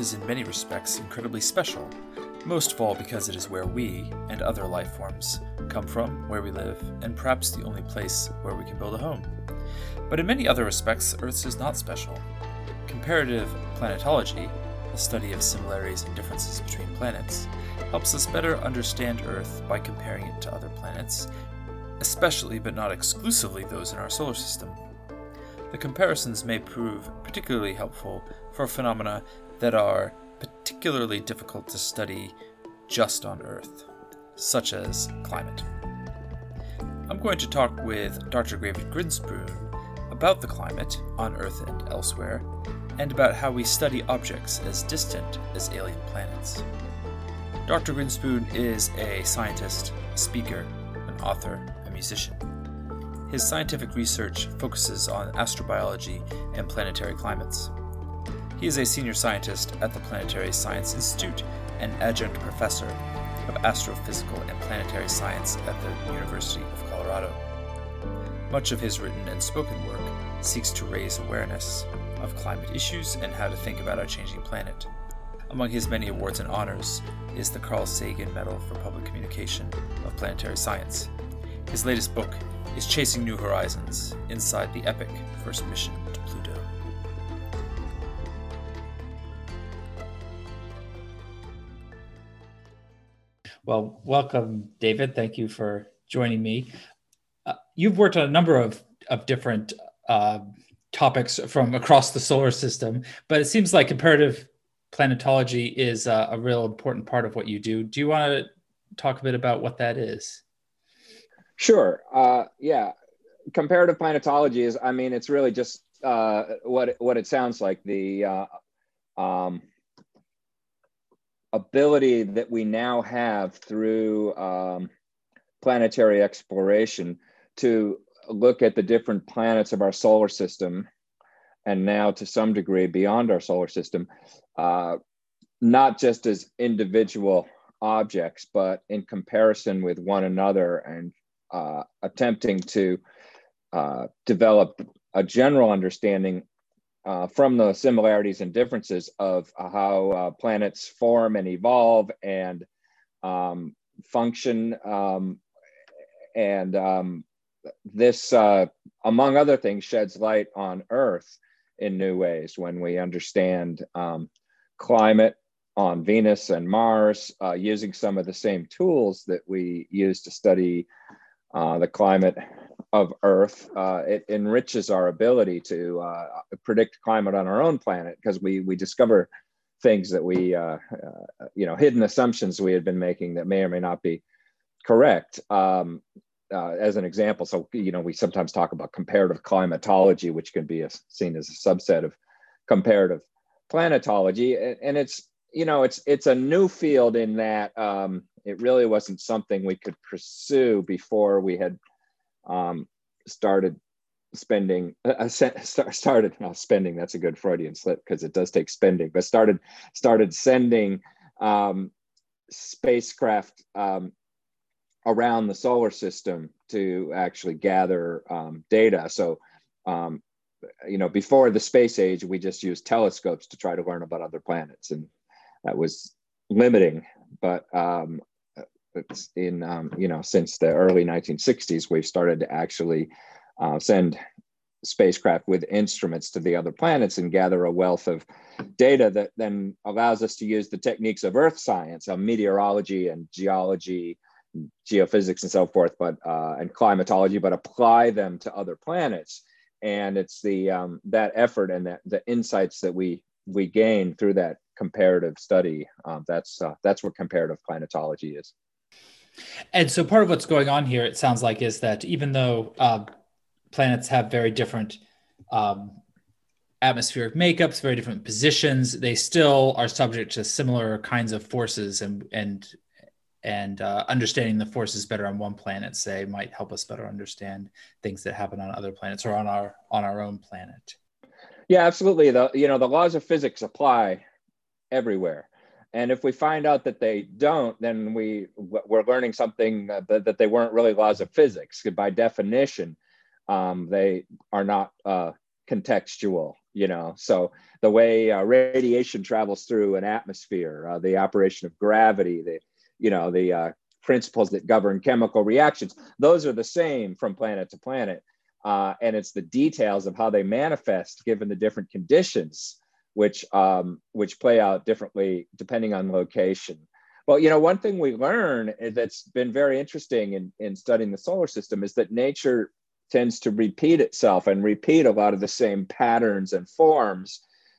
is in many respects incredibly special, most of all because it is where we, and other life forms, come from, where we live, and perhaps the only place where we can build a home. But in many other respects, Earth is not special. Comparative planetology, the study of similarities and differences between planets, helps us better understand Earth by comparing it to other planets, especially but not exclusively those in our solar system. The comparisons may prove particularly helpful for phenomena that are particularly difficult to study just on Earth, such as climate. I'm going to talk with Dr. David Grinspoon about the climate on Earth and elsewhere, and about how we study objects as distant as alien planets. Dr. Grinspoon is a scientist, a speaker, an author, a musician. His scientific research focuses on astrobiology and planetary climates. He is a senior scientist at the Planetary Science Institute and adjunct professor of astrophysical and planetary science at the University of Colorado. Much of his written and spoken work seeks to raise awareness of climate issues and how to think about our changing planet. Among his many awards and honors is the Carl Sagan Medal for Public Communication of Planetary Science. His latest book is Chasing New Horizons: Inside the Epic First Mission to Pluto. Well, welcome, David. Thank you for joining me. You've worked on a number of different topics from across the solar system, but it seems like comparative planetology is a real important part of what you do. Do you want to talk a bit about what that is? Sure. Yeah. Comparative planetology is, it's really just what it sounds like. The ability that we now have through planetary exploration to look at the different planets of our solar system, and now to some degree beyond our solar system, not just as individual objects, but in comparison with one another, and attempting to develop a general understanding from the similarities and differences of how planets form and evolve and function. This, among other things, sheds light on Earth in new ways when we understand climate on Venus and Mars, using some of the same tools that we use to study the climate of Earth. It enriches our ability to predict climate on our own planet, because we discover things that we, hidden assumptions we had been making that may or may not be correct. As an example, so we sometimes talk about comparative climatology, which can be seen as a subset of comparative planetology, and it's a new field in that it really wasn't something we could pursue before we had started spending. Spending. That's a good Freudian slip, because it does take spending, but started sending spacecraft around the solar system to actually gather data. So, before the space age, we just used telescopes to try to learn about other planets, and that was limiting. But it's since the early 1960s, we've started to actually send spacecraft with instruments to the other planets and gather a wealth of data that then allows us to use the techniques of Earth science, meteorology and geology, geophysics and so forth, but and climatology, but apply them to other planets. And it's the that effort and the insights that we gain through that comparative study. That's what comparative planetology is. And so part of what's going on here, it sounds like, is that even though planets have very different atmospheric makeups, very different positions, they still are subject to similar kinds of forces, and understanding the forces better on one planet, say, might help us better understand things that happen on other planets or on our own planet. Yeah, absolutely. The laws of physics apply everywhere. And if we find out that they don't, then we're learning something that they weren't really laws of physics. By definition, they are not contextual. So the way radiation travels through an atmosphere, the operation of gravity, the principles that govern chemical reactions, those are the same from planet to planet. And it's the details of how they manifest given the different conditions, which play out differently depending on location. Well, one thing we learn that's been very interesting in studying the solar system is that nature tends to repeat itself and repeat a lot of the same patterns and forms,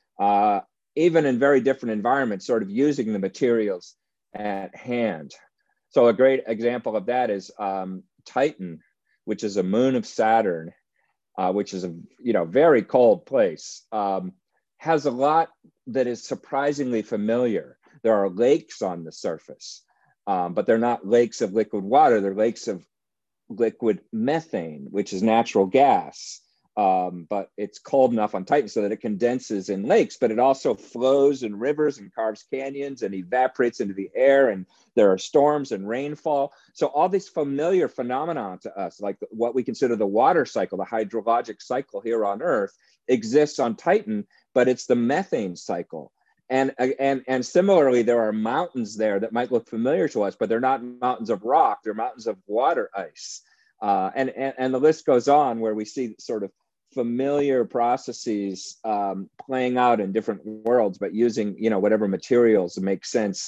even in very different environments, sort of using the materials at hand. So a great example of that is Titan, which is a moon of Saturn, which is a very cold place, has a lot that is surprisingly familiar. There are lakes on the surface, but they're not lakes of liquid water. They're lakes of liquid methane, which is natural gas. But it's cold enough on Titan so that it condenses in lakes, but it also flows in rivers and carves canyons and evaporates into the air. And there are storms and rainfall. So all these familiar phenomena to us, like what we consider the water cycle, the hydrologic cycle here on Earth, exists on Titan, but it's the methane cycle. And similarly, there are mountains there that might look familiar to us, but they're not mountains of rock, they're mountains of water ice. And the list goes on, where we see sort of familiar processes playing out in different worlds, but using whatever materials make sense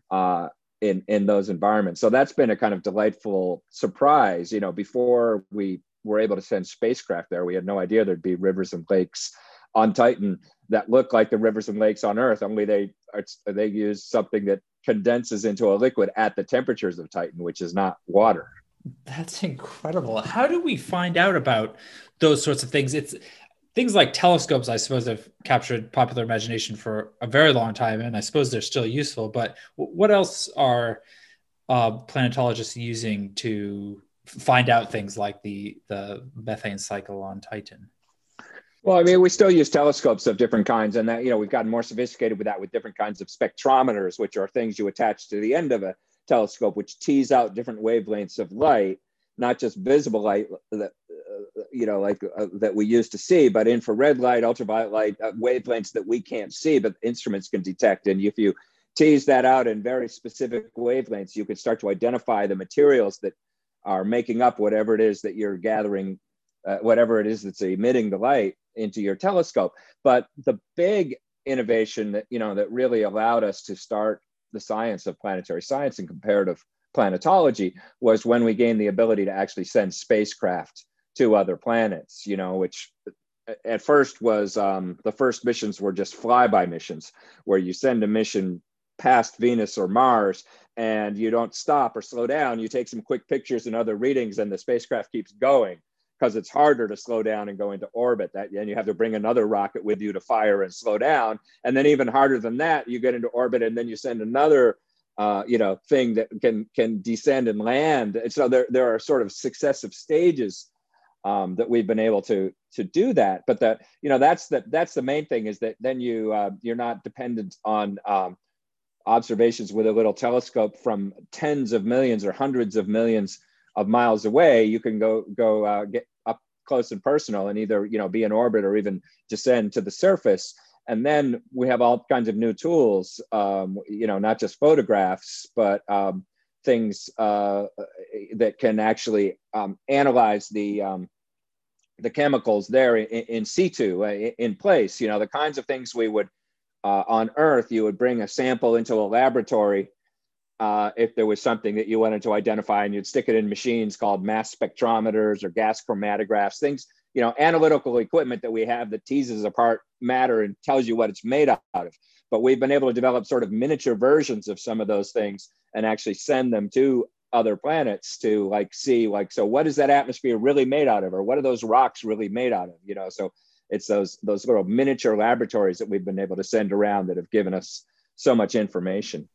in those environments. So that's been a kind of delightful surprise. Before we were able to send spacecraft there, we had no idea there'd be rivers and lakes on Titan that look like the rivers and lakes on Earth, only they use something that condenses into a liquid at the temperatures of Titan, which is not water. That's incredible. How do we find out about those sorts of things? It's things like telescopes, I suppose, have captured popular imagination for a very long time, and I suppose they're still useful. But what else are planetologists using to find out things like the methane cycle on Titan? Well, I mean, we still use telescopes of different kinds, and that we've gotten more sophisticated with that, with different kinds of spectrometers, which are things you attach to the end of a telescope, which tease out different wavelengths of light, not just visible light that that we use to see, but infrared light, ultraviolet light, wavelengths that we can't see, but instruments can detect. And if you tease that out in very specific wavelengths, you can start to identify the materials that are making up whatever it is that you're gathering, whatever it is that's emitting the light into your telescope. But the big innovation that really allowed us to start the science of planetary science and comparative planetology was when we gained the ability to actually send spacecraft to other planets, which at first was the first missions were just flyby missions, where you send a mission past Venus or Mars and you don't stop or slow down. You take some quick pictures and other readings, and the spacecraft keeps going, because it's harder to slow down and go into orbit. And you have to bring another rocket with you to fire and slow down. And then even harder than that, you get into orbit and then you send another thing that can descend and land. And so there are sort of successive stages that we've been able to do that. But that's the main thing, is that then you're not dependent on observations with a little telescope from tens of millions or hundreds of millions of miles away. You can go get up close and personal and either be in orbit or even descend to the surface. And then we have all kinds of new tools, not just photographs, but things that can actually analyze the chemicals there in situ, in place. The kinds of things we would on Earth, you would bring a sample into a laboratory if there was something that you wanted to identify, and you'd stick it in machines called mass spectrometers or gas chromatographs, things, analytical equipment that we have that teases apart matter and tells you what it's made out of. But we've been able to develop sort of miniature versions of some of those things and actually send them to other planets to see so what is that atmosphere really made out of, or what are those rocks really made out of? So it's those little miniature laboratories that we've been able to send around that have given us so much information.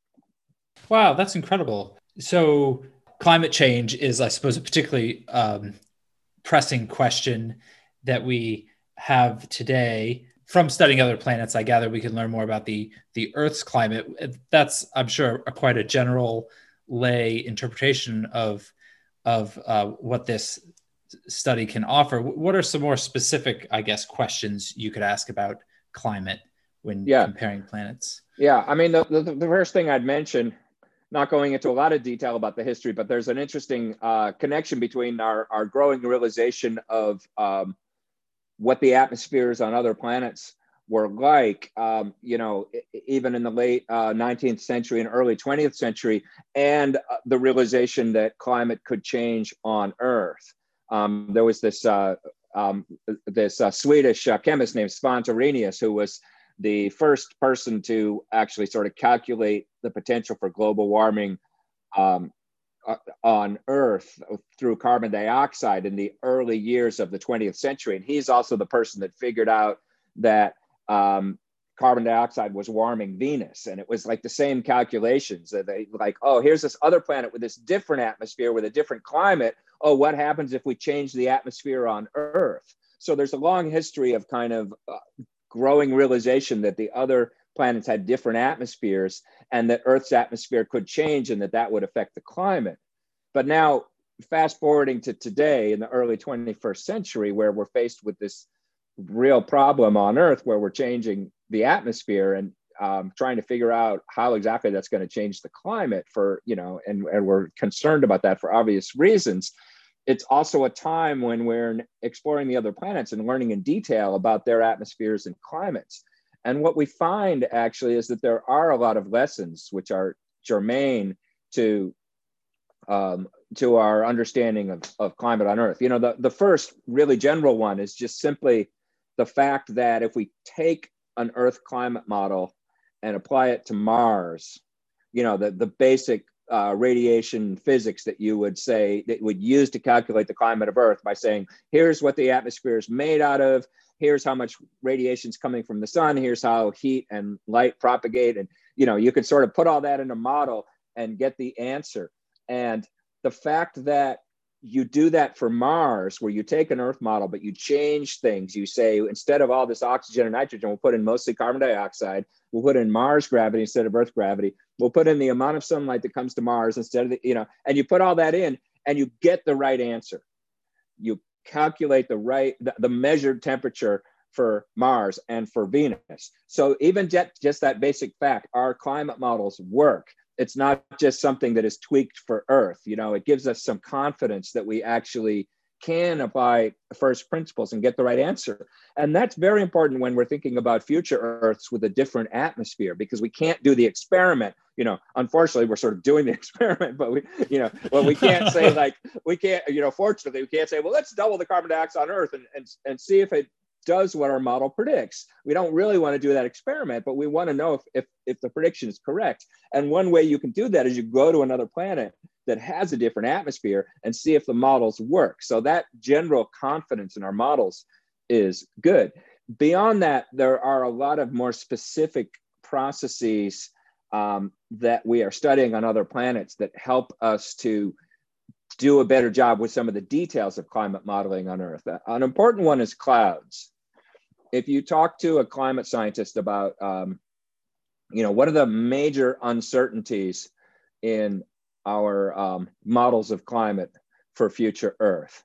Wow, that's incredible. So climate change is, I suppose, a particularly pressing question that we have today. From studying other planets, I gather we can learn more about the Earth's climate. That's, I'm sure, quite a general lay interpretation of what this study can offer. What are some more specific, I guess, questions you could ask about climate when comparing planets? Yeah, I mean, the first thing I'd mention, not going into a lot of detail about the history, but there's an interesting connection between our growing realization of what the atmospheres on other planets were like, even in the late 19th century and early 20th century, and the realization that climate could change on Earth. There was this Swedish chemist named Svante Arrhenius, who was the first person to actually sort of calculate the potential for global warming on Earth through carbon dioxide in the early years of the 20th century. And he's also the person that figured out that carbon dioxide was warming Venus. And it was like the same calculations that they like, oh, here's this other planet with this different atmosphere with a different climate. Oh, what happens if we change the atmosphere on Earth? So there's a long history of kind of growing realization that the other planets had different atmospheres and that Earth's atmosphere could change and that would affect the climate. But now, fast forwarding to today in the early 21st century, where we're faced with this real problem on Earth where we're changing the atmosphere and trying to figure out how exactly that's going to change the climate and we're concerned about that for obvious reasons. It's also a time when we're exploring the other planets and learning in detail about their atmospheres and climates. And what we find actually is that there are a lot of lessons which are germane to our understanding of climate on Earth. The first really general one is just simply the fact that if we take an Earth climate model and apply it to Mars, the basic radiation physics that you would say that would use to calculate the climate of Earth by saying, here's what the atmosphere is made out of, here's how much radiation is coming from the sun, here's how heat and light propagate. And, you could sort of put all that in a model and get the answer. And the fact that you do that for Mars, where you take an Earth model, but you change things. You say, instead of all this oxygen and nitrogen, we'll put in mostly carbon dioxide. We'll put in Mars gravity instead of Earth gravity. We'll put in the amount of sunlight that comes to Mars instead of and you put all that in and you get the right answer. You calculate the measured temperature for Mars and for Venus. So even just that basic fact, our climate models work. It's not just something that is tweaked for Earth. It gives us some confidence that we actually can apply first principles and get the right answer. And that's very important when we're thinking about future Earths with a different atmosphere, because we can't do the experiment. Unfortunately, we're sort of doing the experiment, but we can't say fortunately, we can't say, well, let's double the carbon dioxide on Earth and see if it does what our model predicts. We don't really want to do that experiment, but we want to know if the prediction is correct. And one way you can do that is you go to another planet that has a different atmosphere and see if the models work. So that general confidence in our models is good. Beyond that, there are a lot of more specific processes that we are studying on other planets that help us to do a better job with some of the details of climate modeling on Earth. An important one is clouds. If you talk to a climate scientist about, what are the major uncertainties in our models of climate for future Earth?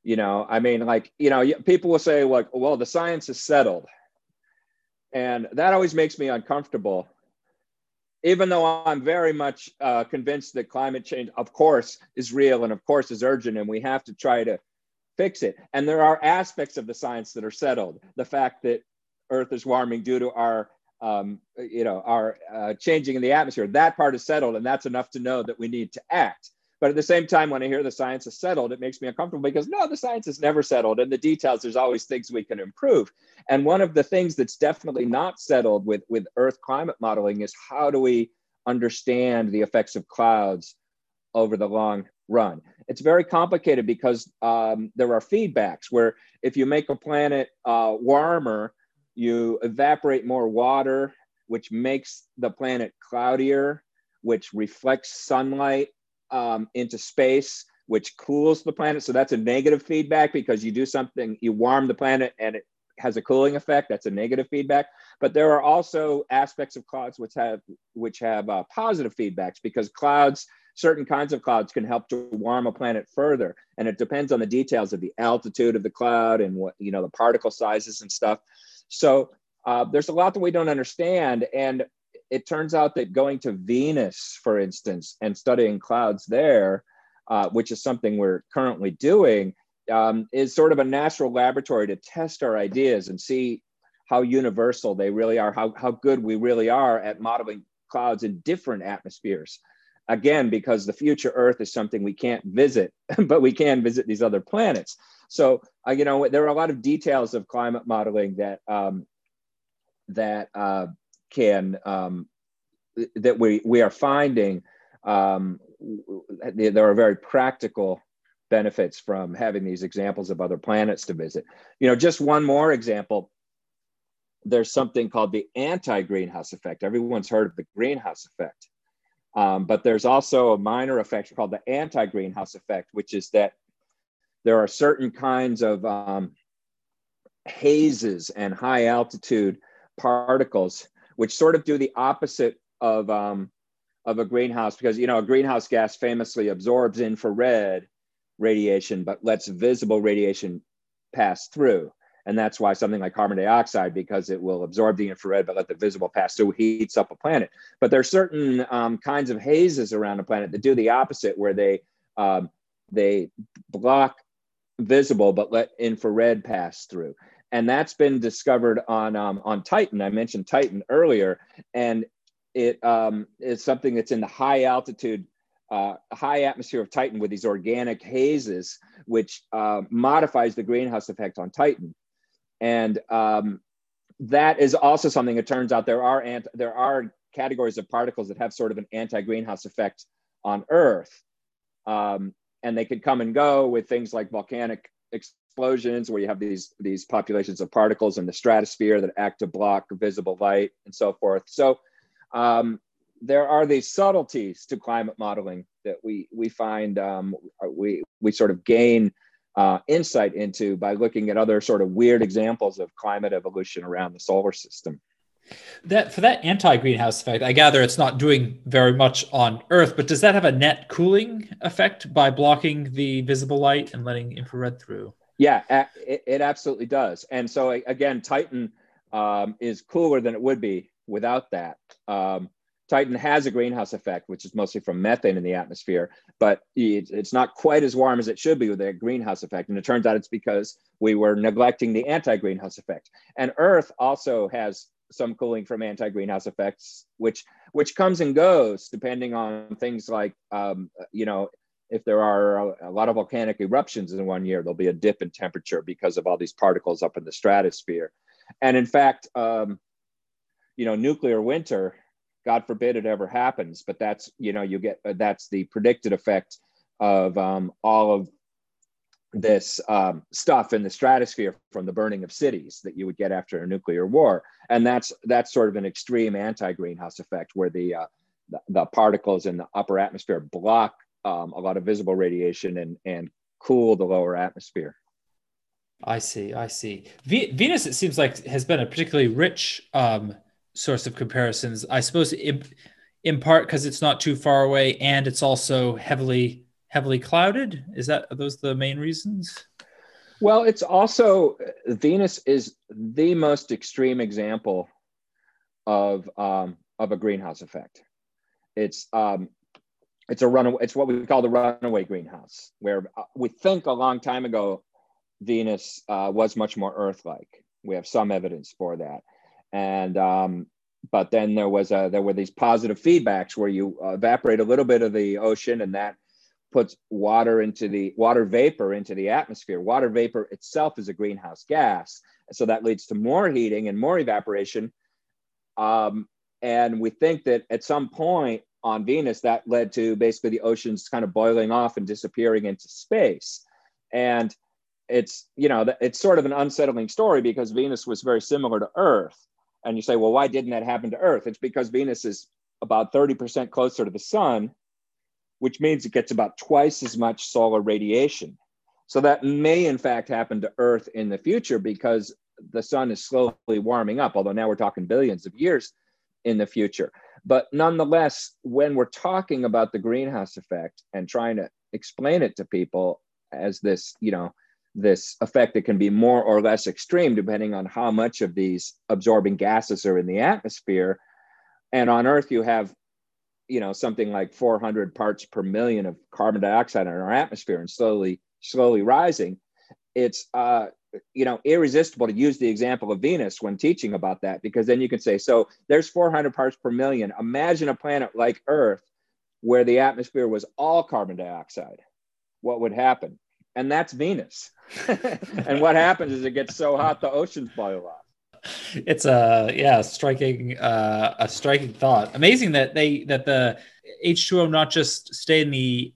People will say, well, the science is settled. And that always makes me uncomfortable, even though I'm very much convinced that climate change, of course, is real and of course is urgent, and we have to try to fix it. And there are aspects of the science that are settled. The fact that Earth is warming due to our changing in the atmosphere, that part is settled, and that's enough to know that we need to act. But at the same time, when I hear the science is settled, it makes me uncomfortable, because no, the science is never settled. In the details, there's always things we can improve. And one of the things that's definitely not settled with Earth climate modeling is how do we understand the effects of clouds over the long run? It's very complicated because there are feedbacks where if you make a planet warmer, you evaporate more water, which makes the planet cloudier, which reflects sunlight into space, which cools the planet. So that's a negative feedback, because you do something, you warm the planet and it has a cooling effect. That's a negative feedback. But there are also aspects of clouds which have positive feedbacks, because clouds certain kinds of clouds can help to warm a planet further. And it depends on the details of the altitude of the cloud and what, the particle sizes and stuff. So there's a lot that we don't understand. And it turns out that going to Venus, for instance, and studying clouds there, which is something we're currently doing, is sort of a natural laboratory to test our ideas and see how universal they really are, how good we really are at modeling clouds in different atmospheres. Again, because the future Earth is something we can't visit, but we can visit these other planets. So, there are a lot of details of climate modeling that we are finding. There are very practical benefits from having these examples of other planets to visit. Just one more example. There's something called the anti-greenhouse effect. Everyone's heard of the greenhouse effect. But there's also a minor effect called the anti-greenhouse effect, which is that there are certain kinds of hazes and high altitude particles, which sort of do the opposite of a greenhouse, because, a greenhouse gas famously absorbs infrared radiation, but lets visible radiation pass through. And that's why something like carbon dioxide, because it will absorb the infrared, but let the visible pass through, heats up a planet. But there are certain kinds of hazes around a planet that do the opposite, where they block visible, but let infrared pass through. And that's been discovered on Titan. I mentioned Titan earlier, and it is something that's in the high altitude, high atmosphere of Titan with these organic hazes, which modifies the greenhouse effect on Titan. And that is also something, it turns out there are categories of particles that have sort of an anti-greenhouse effect on Earth. And they could come and go with things like volcanic explosions, where you have these populations of particles in the stratosphere that act to block visible light and so forth. So there are these subtleties to climate modeling that we find we sort of gain insight into by looking at other sort of weird examples of climate evolution around the solar system. For that anti-greenhouse effect, I gather it's not doing very much on Earth, but does that have a net cooling effect by blocking the visible light and letting infrared through? Yeah, it absolutely does. And so again, Titan is cooler than it would be without that. Titan has a greenhouse effect, which is mostly from methane in the atmosphere, but it's not quite as warm as it should be with a greenhouse effect. And it turns out it's because we were neglecting the anti-greenhouse effect. And Earth also has some cooling from anti-greenhouse effects, which comes and goes depending on things like, if there are a lot of volcanic eruptions in one year, there'll be a dip in temperature because of all these particles up in the stratosphere. And in fact, nuclear winter, God forbid it ever happens, but that's, that's the predicted effect of all of this stuff in the stratosphere from the burning of cities that you would get after a nuclear war. And that's sort of an extreme anti-greenhouse effect, where the particles in the upper atmosphere block a lot of visible radiation and cool the lower atmosphere. I see. Venus, it seems like, has been a particularly rich source of comparisons, I suppose, in part because it's not too far away, and it's also heavily clouded. Are those the main reasons? Well, it's also, Venus is the most extreme example of a greenhouse effect. It's what we call the runaway greenhouse, where we think a long time ago Venus was much more Earth-like. We have some evidence for that. And but then there were these positive feedbacks where you evaporate a little bit of the ocean, and that puts water vapor into the atmosphere. Water vapor itself is a greenhouse gas, so that leads to more heating and more evaporation. And we think that at some point on Venus, that led to basically the oceans kind of boiling off and disappearing into space. And it's sort of an unsettling story, because Venus was very similar to Earth. And you say, well, why didn't that happen to Earth? It's because Venus is about 30% closer to the sun, which means it gets about twice as much solar radiation. So that may in fact happen to Earth in the future, because the sun is slowly warming up, although now we're talking billions of years. in the future. But nonetheless, when we're talking about the greenhouse effect and trying to explain it to people as this, this effect that can be more or less extreme depending on how much of these absorbing gases are in the atmosphere. And on Earth, you have, something like 400 parts per million of carbon dioxide in our atmosphere and slowly rising. It's, irresistible to use the example of Venus when teaching about that, because then you can say, so there's 400 parts per million. Imagine a planet like Earth where the atmosphere was all carbon dioxide. What would happen? And that's Venus. And what happens is it gets so hot, the oceans boil off. It's a striking thought. Amazing that the H2O not just stay in the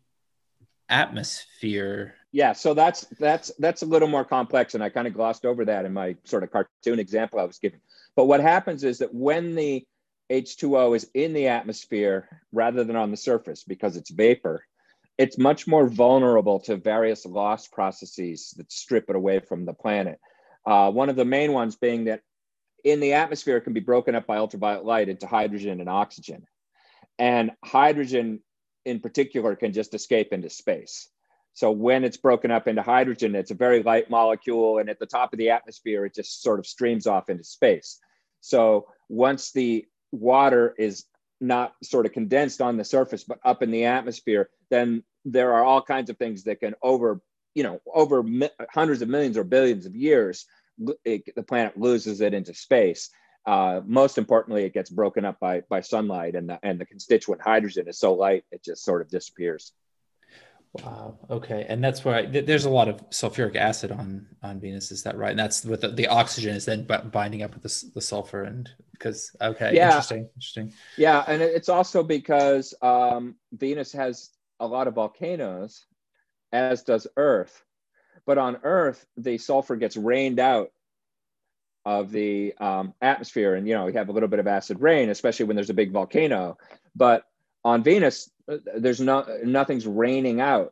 atmosphere. Yeah, so that's a little more complex, and I kind of glossed over that in my sort of cartoon example I was giving. But what happens is that when the H2O is in the atmosphere rather than on the surface, because it's vapor, it's much more vulnerable to various loss processes that strip it away from the planet. One of the main ones being that in the atmosphere, it can be broken up by ultraviolet light into hydrogen and oxygen. And hydrogen in particular can just escape into space. So when it's broken up into hydrogen, it's a very light molecule. And at the top of the atmosphere, it just sort of streams off into space. So once the water is not sort of condensed on the surface, but up in the atmosphere, then there are all kinds of things that can over hundreds of millions or billions of years, the planet loses it into space. Most importantly, it gets broken up by sunlight, and the constituent hydrogen is so light, it just sort of disappears. Wow. Okay. And that's why there's a lot of sulfuric acid on Venus. Is that right? And that's with the oxygen is then binding up with the sulfur, and because, okay. Yeah. Interesting. Yeah. And it's also because Venus has a lot of volcanoes, as does Earth. But on Earth, the sulfur gets rained out of the atmosphere. And, we have a little bit of acid rain, especially when there's a big volcano. But on Venus, there's nothing's raining out.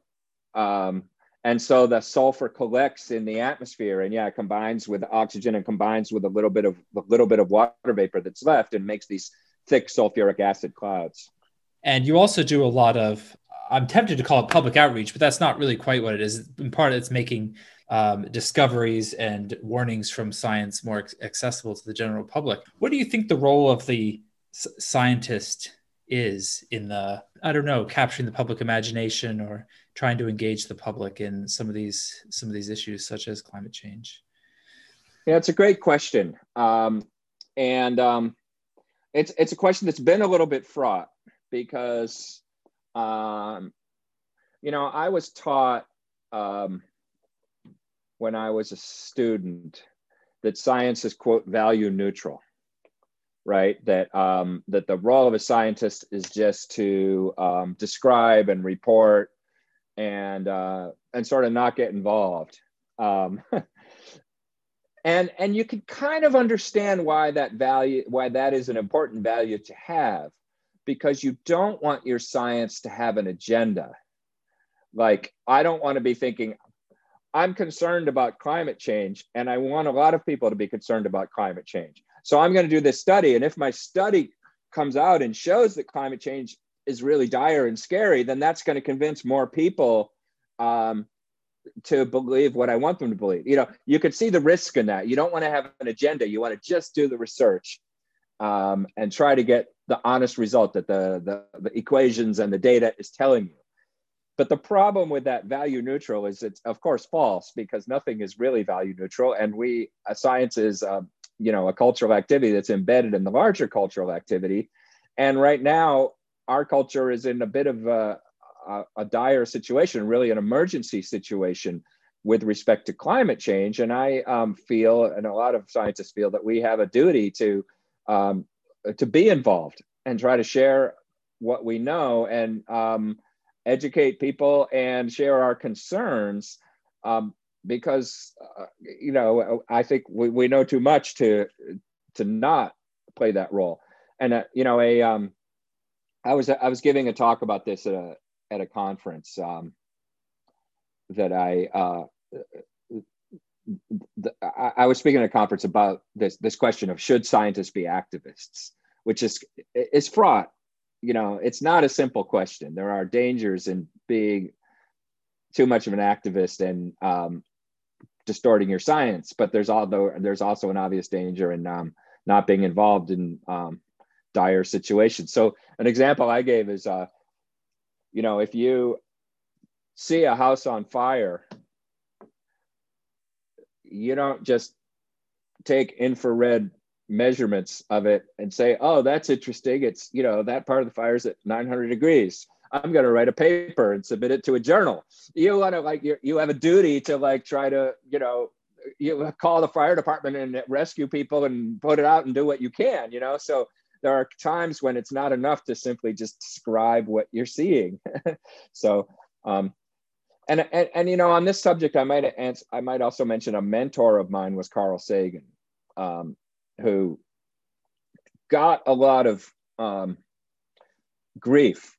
And so the sulfur collects in the atmosphere and it combines with oxygen and combines with a little bit of water vapor that's left and makes these thick sulfuric acid clouds. And you also do a lot of, I'm tempted to call it public outreach, but that's not really quite what it is. In part, it's making discoveries and warnings from science more accessible to the general public. What do you think the role of the scientist is in capturing the public imagination or trying to engage the public in some of these issues, such as climate change? Yeah, it's a great question. It's a question that's been a little bit fraught because, I was taught when I was a student that science is, quote, value neutral, right? That the role of a scientist is just to describe and report and sort of not get involved. And you can kind of understand why that is an important value to have, because you don't want your science to have an agenda. Like, I don't want to be thinking, I'm concerned about climate change, and I want a lot of people to be concerned about climate change. So I'm going to do this study. And if my study comes out and shows that climate change is really dire and scary, then that's going to convince more people to believe what I want them to believe. You could see the risk in that. You don't want to have an agenda. You want to just do the research and try to get the honest result that the equations and the data is telling you. But the problem with that value neutral is it's, of course, false, because nothing is really value neutral. And science is, a cultural activity that's embedded in the larger cultural activity. And right now, our culture is in a bit of a dire situation, really an emergency situation with respect to climate change. And I feel, and a lot of scientists feel, that we have a duty to be involved and try to share what we know and educate people and share our concerns, because I think we know too much to not play that role. And I was giving a talk about this at a conference that I was speaking at a conference about this question of, should scientists be activists? which is fraught. It's not a simple question. There are dangers in being too much of an activist and distorting your science, but there's also an obvious danger in not being involved in dire situations. So an example I gave is, if you see a house on fire, you don't just take infrared measurements of it and say, oh, that's interesting. It's, that part of the fire is at 900 degrees. I'm going to write a paper and submit it to a journal. You want to you have a duty to try to, you call the fire department and rescue people and put it out and do what you can, So there are times when it's not enough to simply just describe what you're seeing. So, and on this subject, I might also mention a mentor of mine was Carl Sagan, who got a lot of grief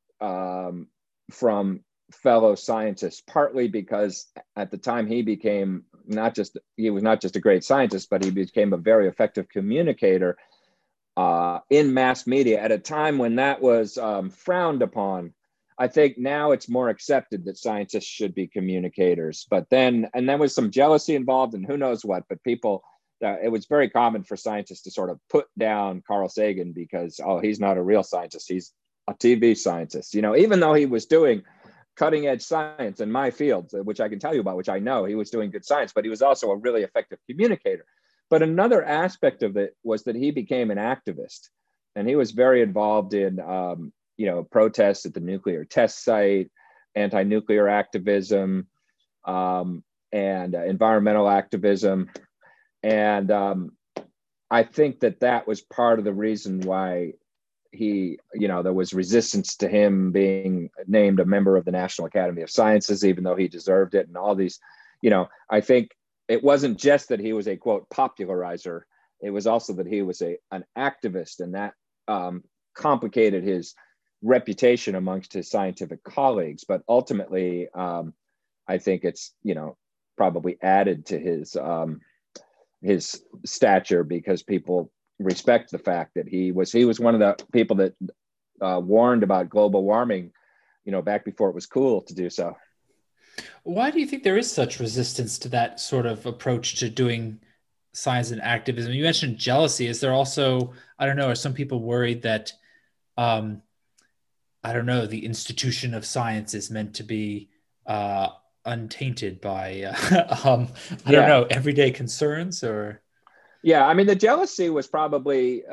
from fellow scientists, partly because at the time he was not just a great scientist, but he became a very effective communicator in mass media at a time when that was frowned upon. I think now it's more accepted that scientists should be communicators, but then there was some jealousy involved and who knows what, but it was very common for scientists to sort of put down Carl Sagan because, oh, he's not a real scientist. He's a TV scientist, even though he was doing cutting edge science in my field, which I can tell you about, which I know he was doing good science, but he was also a really effective communicator. But another aspect of it was that he became an activist, and he was very involved in, protests at the nuclear test site, anti-nuclear activism, and environmental activism. And I think that was part of the reason why there was resistance to him being named a member of the National Academy of Sciences, even though he deserved it. And all these, I think it wasn't just that he was a, quote, popularizer. It was also that he was an activist, and that complicated his reputation amongst his scientific colleagues. But ultimately, I think it's, probably added to his stature because people respect the fact that he was one of the people that warned about global warming, back before it was cool to do so. Why do you think there is such resistance to that sort of approach to doing science and activism? You mentioned jealousy. Is there also, I don't know, are some people worried that, the institution of science is meant to be untainted by, I don't know, everyday concerns or? Yeah, I mean, the jealousy was probably,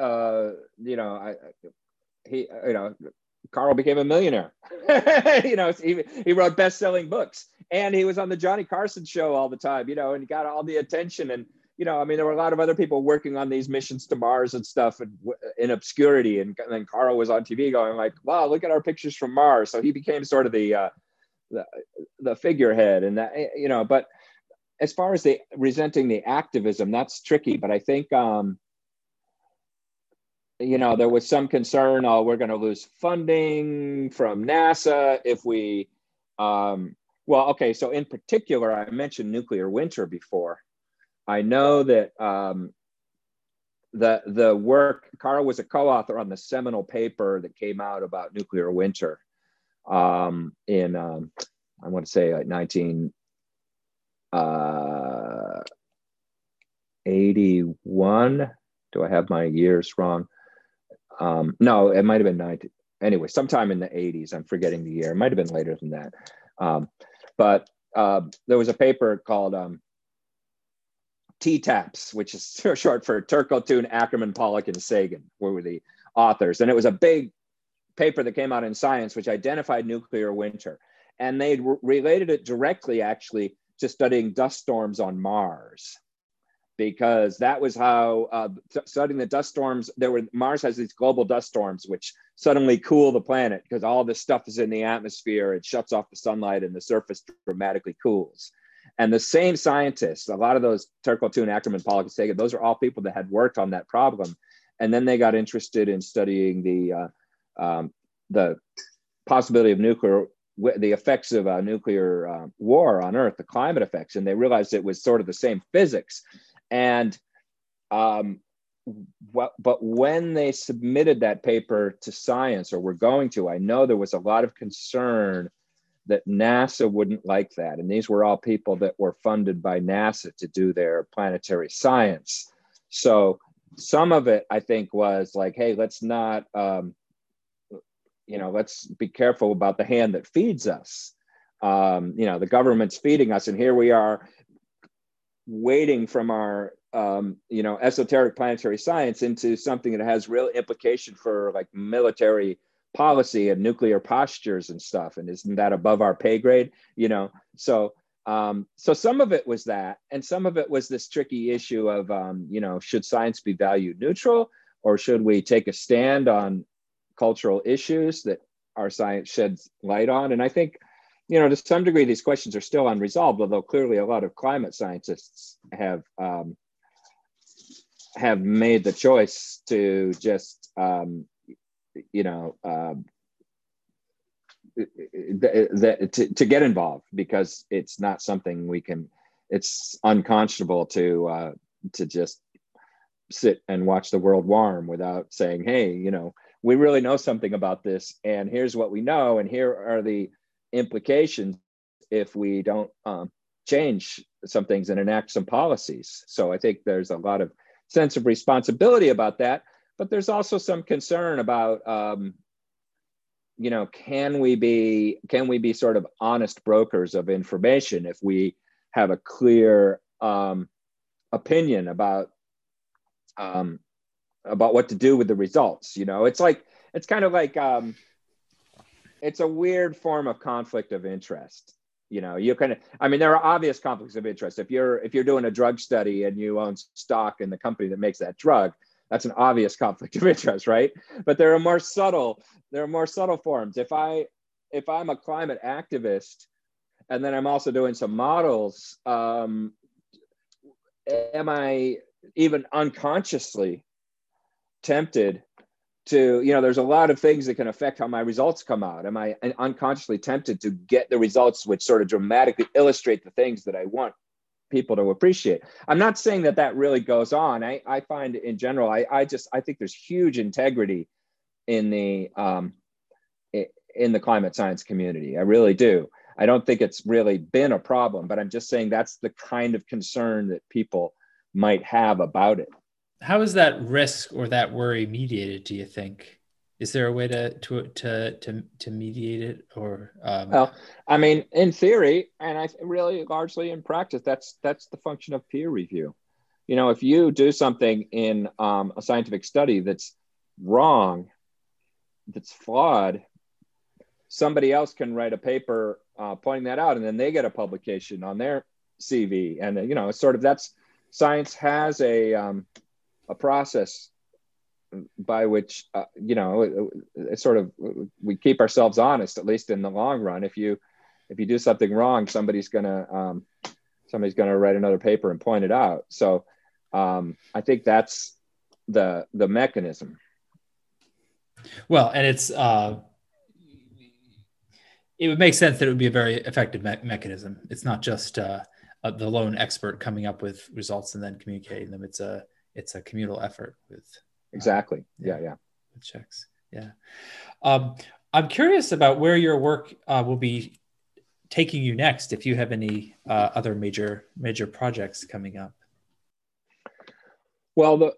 Carl became a millionaire. He wrote best-selling books, and he was on the Johnny Carson show all the time, and he got all the attention. And, there were a lot of other people working on these missions to Mars and stuff in obscurity. And then Carl was on TV going like, wow, look at our pictures from Mars. So he became sort of the figurehead, and that, but as far as resenting the activism, that's tricky. But I think, there was some concern, we're going to lose funding from NASA if we, so in particular, I mentioned nuclear winter before. I know that the work, Carl was a co-author on the seminal paper that came out about nuclear winter in, I want to say 1981. Do I have my years wrong? No, it might have been 19. Anyway, sometime in the 80s. I'm forgetting the year. It might have been later than that. But there was a paper called TTAPS, which is short for Turkle, Toone, Ackerman, Pollock, and Sagan, were the authors. And it was a big paper that came out in Science, which identified nuclear winter. And they related it directly, actually, to studying dust storms on Mars, because that was how studying the dust storms, Mars has these global dust storms, which suddenly cool the planet because all this stuff is in the atmosphere. It shuts off the sunlight and the surface dramatically cools. And the same scientists, a lot of those Turkle, Toone, Ackerman, Pollock, and Sagan, those are all people that had worked on that problem. And then they got interested in studying the possibility of the effects of nuclear war on Earth, the climate effects. And they realized it was sort of the same physics. And but when they submitted that paper to Science, or were going to, I know there was a lot of concern that NASA wouldn't like that. And these were all people that were funded by NASA to do their planetary science. So some of it, I think, was like, hey, let's not, let's be careful about the hand that feeds us. The government's feeding us, and here we are waiting from our esoteric planetary science into something that has real implication for like military policy and nuclear postures and stuff. And isn't that above our pay grade? So some of it was that, and some of it was this tricky issue of, should science be value neutral, or should we take a stand on cultural issues that our science sheds light on? And I think, to some degree, these questions are still unresolved, although clearly a lot of climate scientists have made the choice to just, to get involved, because it's not something it's unconscionable to just sit and watch the world warm without saying, hey, we really know something about this, and here's what we know, and here are the implications if we don't change some things and enact some policies. So I think there's a lot of sense of responsibility about that, but there's also some concern about, can we be sort of honest brokers of information if we have a clear opinion about what to do with the results? It's kind of like, it's a weird form of conflict of interest. There are obvious conflicts of interest. If you're doing a drug study and you own stock in the company that makes that drug, that's an obvious conflict of interest, right? But there are more subtle forms. If I'm a climate activist and then I'm also doing some models, am I even unconsciously tempted to, there's a lot of things that can affect how my results come out. Am I unconsciously tempted to get the results which sort of dramatically illustrate the things that I want people to appreciate? I'm not saying that really goes on. I find in general, I think there's huge integrity in the climate science community. I really do. I don't think it's really been a problem, but I'm just saying that's the kind of concern that people might have about it. How is that risk or that worry mediated, do you think? Is there a way to mediate it, or? Well, in theory, and I really largely in practice, that's the function of peer review. If you do something in a scientific study that's wrong, that's flawed, somebody else can write a paper pointing that out, and then they get a publication on their CV. And it's sort of, that's, science has a process by which it's sort of, we keep ourselves honest, at least in the long run. If you do something wrong, somebody's gonna write another paper and point it out. So I think that's the mechanism. Well, and it's it would make sense that it would be a very effective mechanism. It's not just the lone expert coming up with results and then communicating them. It's a communal effort with exactly. Yeah. With checks. Yeah. I'm curious about where your work will be taking you next, if you have any other major projects coming up. Well, there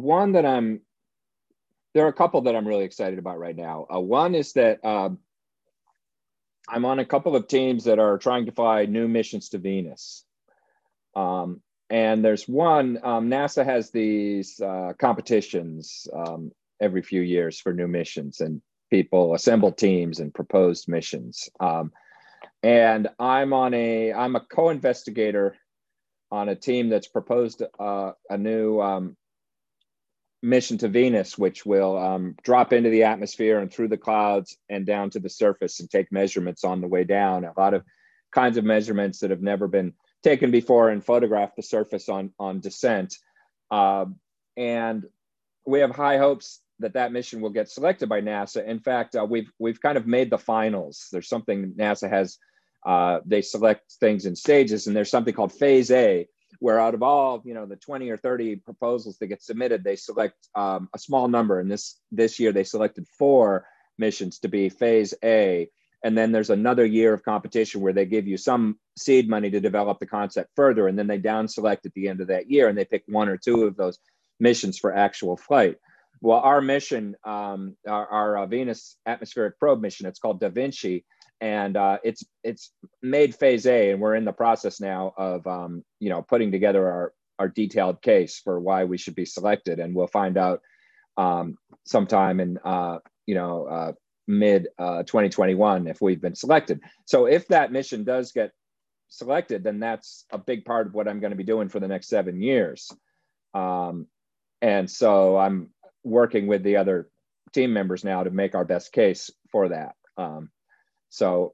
are a couple that I'm really excited about right now. One is that I'm on a couple of teams that are trying to fly new missions to Venus. And there's one, NASA has these competitions every few years for new missions, and people assemble teams and propose missions. And I'm a co-investigator on a team that's proposed a new mission to Venus, which will drop into the atmosphere and through the clouds and down to the surface and take measurements on the way down. A lot of kinds of measurements that have never been taken before, and photograph the surface on descent. And we have high hopes that mission will get selected by NASA. In fact, we've kind of made the finals. There's something NASA has, they select things in stages, and there's something called Phase A, where out of all, the 20 or 30 proposals that get submitted, they select a small number. And this year they selected 4 missions to be phase A. And then there's another year of competition where they give you some seed money to develop the concept further. And then they down select at the end of that year, and they pick 1 or 2 of those missions for actual flight. Well, our mission, our Venus atmospheric probe mission, it's called Da Vinci, and it's made phase A, and we're in the process now of putting together our detailed case for why we should be selected, and we'll find out sometime in mid 2021 if we've been selected. So if that mission does get selected, then that's a big part of what I'm going to be doing for the next 7 years. And so I'm working with the other team members now to make our best case for that. So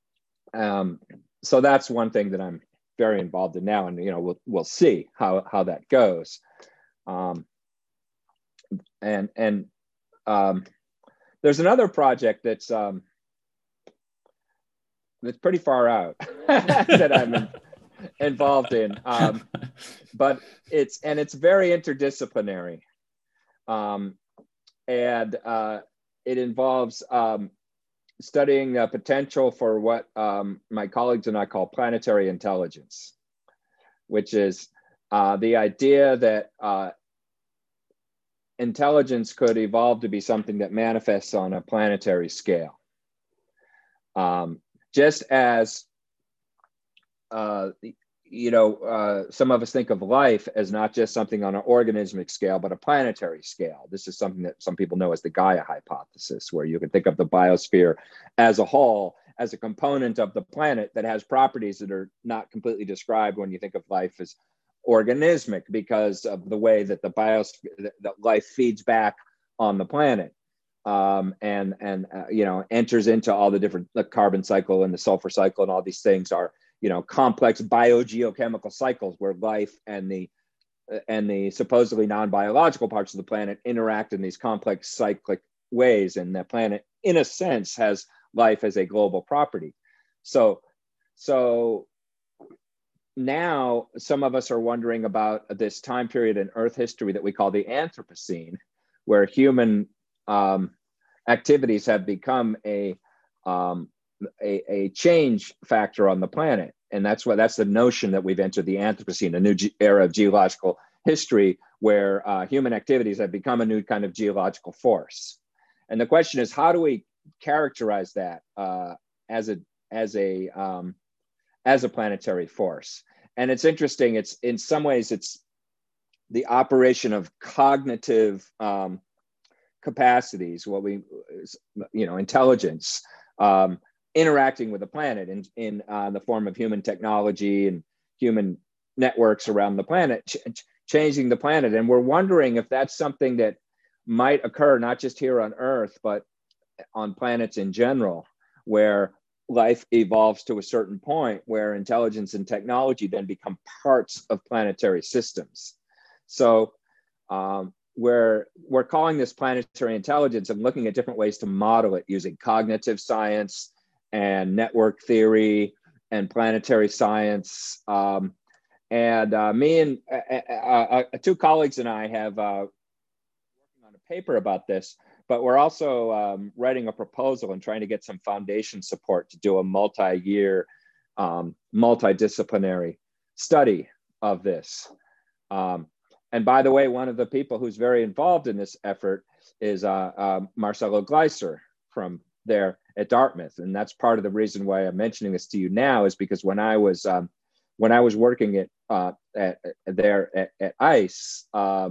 that's one thing that I'm very involved in now, and we'll see how that goes. There's another project that's pretty far out that I'm involved in, but it's very interdisciplinary, and it involves studying the potential for what my colleagues and I call planetary intelligence, which is the idea that intelligence could evolve to be something that manifests on a planetary scale. Just as, some of us think of life as not just something on an organismic scale, but a planetary scale. This is something that some people know as the Gaia hypothesis, where you can think of the biosphere as a whole, as a component of the planet that has properties that are not completely described when you think of life as organismic, because of the way that the biosphere, that life feeds back on the planet, enters into all the different, the carbon cycle and the sulfur cycle, and all these things are complex biogeochemical cycles where life and the supposedly non-biological parts of the planet interact in these complex cyclic ways, and the planet, in a sense, has life as a global property. So now some of us are wondering about this time period in Earth history that we call the Anthropocene, where human activities have become a change factor on the planet. And that's the notion that we've entered the Anthropocene, a new era of geological history, where human activities have become a new kind of geological force. And the question is, how do we characterize that as a planetary force? And it's interesting. It's, in some ways, it's the operation of cognitive capacities, intelligence, interacting with the planet in the form of human technology and human networks around the planet, changing the planet. And we're wondering if that's something that might occur not just here on Earth, but on planets in general, where life evolves to a certain point where intelligence and technology then become parts of planetary systems. So we're calling this planetary intelligence and looking at different ways to model it using cognitive science and network theory and planetary science. Me and 2 colleagues and I have working on a paper about this, but we're also writing a proposal and trying to get some foundation support to do a multi-year, multidisciplinary study of this. And by the way, one of the people who's very involved in this effort is Marcelo Gleiser from there at Dartmouth. And that's part of the reason why I'm mentioning this to you now, is because when I was working at ICE, I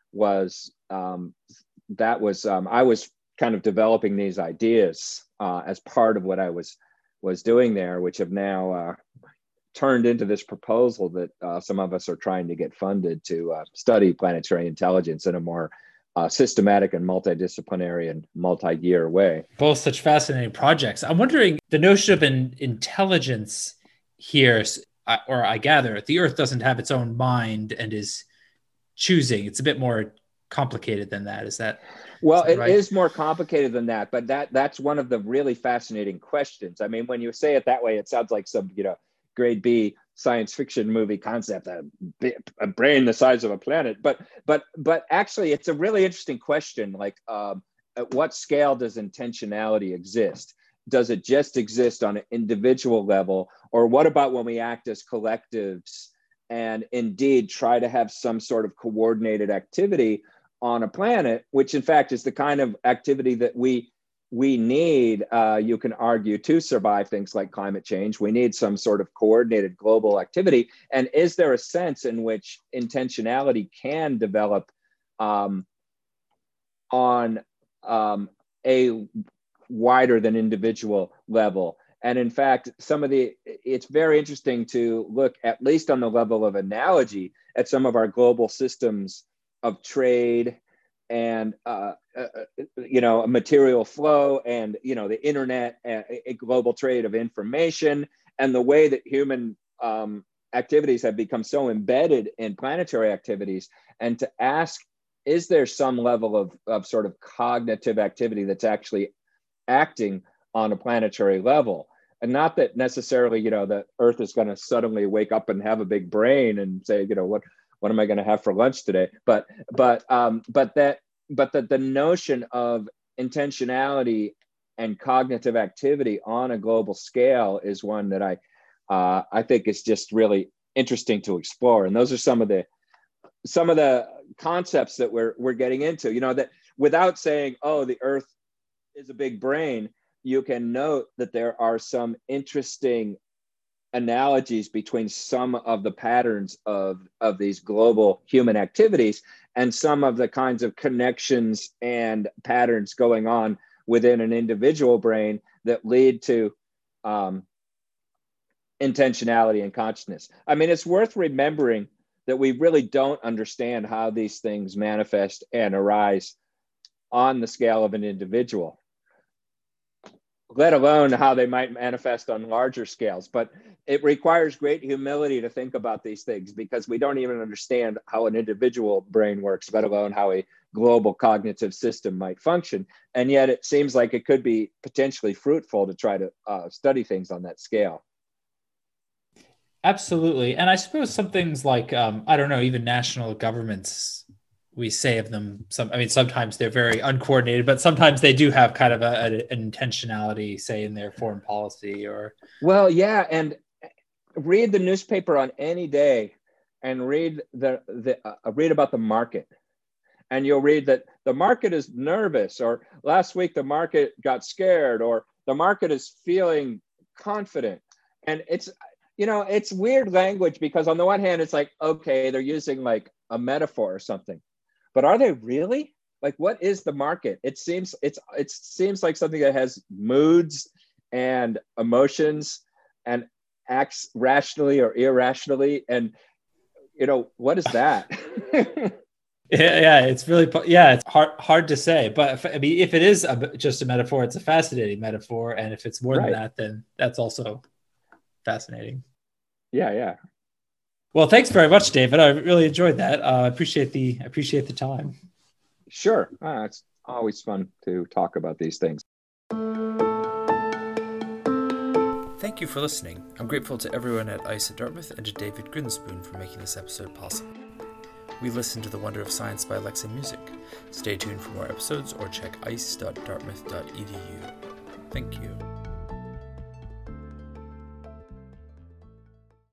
was kind of developing these ideas as part of what I was doing there, which have now turned into this proposal that some of us are trying to get funded to study planetary intelligence in a more systematic and multidisciplinary and multi-year way. Both such fascinating projects. I'm wondering, the notion of an intelligence here, or I gather the Earth doesn't have its own mind and is choosing. It's a bit more complicated than that. Is that? Well, it right? is more complicated than that, but that's one of the really fascinating questions. I mean, when you say it that way, it sounds like some, grade B science fiction movie concept, a brain the size of a planet. But actually, it's a really interesting question. Like, at what scale does intentionality exist? Does it just exist on an individual level? Or what about when we act as collectives and indeed try to have some sort of coordinated activity on a planet, which in fact is the kind of activity that we need, you can argue, to survive things like climate change. We need some sort of coordinated global activity. And is there a sense in which intentionality can develop on a wider than individual level? And in fact, it's very interesting to look, at least on the level of analogy, at some of our global systems of trade and material flow, and the internet, a global trade of information, and the way that human activities have become so embedded in planetary activities, and to ask, is there some level of sort of cognitive activity that's actually acting on a planetary level? And not that necessarily, the Earth is going to suddenly wake up and have a big brain and say, what am I going to have for lunch today? But the notion of intentionality and cognitive activity on a global scale is one that I think is just really interesting to explore. And those are some of the concepts that we're getting into. That without saying, oh, the Earth is a big brain, you can note that there are some interesting analogies between some of the patterns of these global human activities and some of the kinds of connections and patterns going on within an individual brain that lead to intentionality and consciousness. I mean, it's worth remembering that we really don't understand how these things manifest and arise on the scale of an individual, let alone how they might manifest on larger scales. But it requires great humility to think about these things, because we don't even understand how an individual brain works, let alone how a global cognitive system might function. And yet it seems like it could be potentially fruitful to try to study things on that scale. Absolutely. And I suppose some things like, I don't know, even national governments, we say of them, sometimes they're very uncoordinated, but sometimes they do have kind of an intentionality, say, in their foreign policy or. Well, yeah. And read the newspaper on any day and read read about the market. And you'll read that the market is nervous, or last week the market got scared, or the market is feeling confident. And it's weird language, because on the one hand, it's like, okay, they're using like a metaphor or something. But are they really? Like, what is the market? It seems like something that has moods and emotions and acts rationally or irrationally. And, what is that? Yeah, it's really, it's hard to say. But if it is just a metaphor, it's a fascinating metaphor. And if it's more than that, then that's also fascinating. Yeah. Well, thanks very much, David. I really enjoyed that. I appreciate the time. Sure. It's always fun to talk about these things. Thank you for listening. I'm grateful to everyone at ICE at Dartmouth and to David Grinspoon for making this episode possible. We listen to The Wonder of Science by Alexa Music. Stay tuned for more episodes or check ice.dartmouth.edu. Thank you.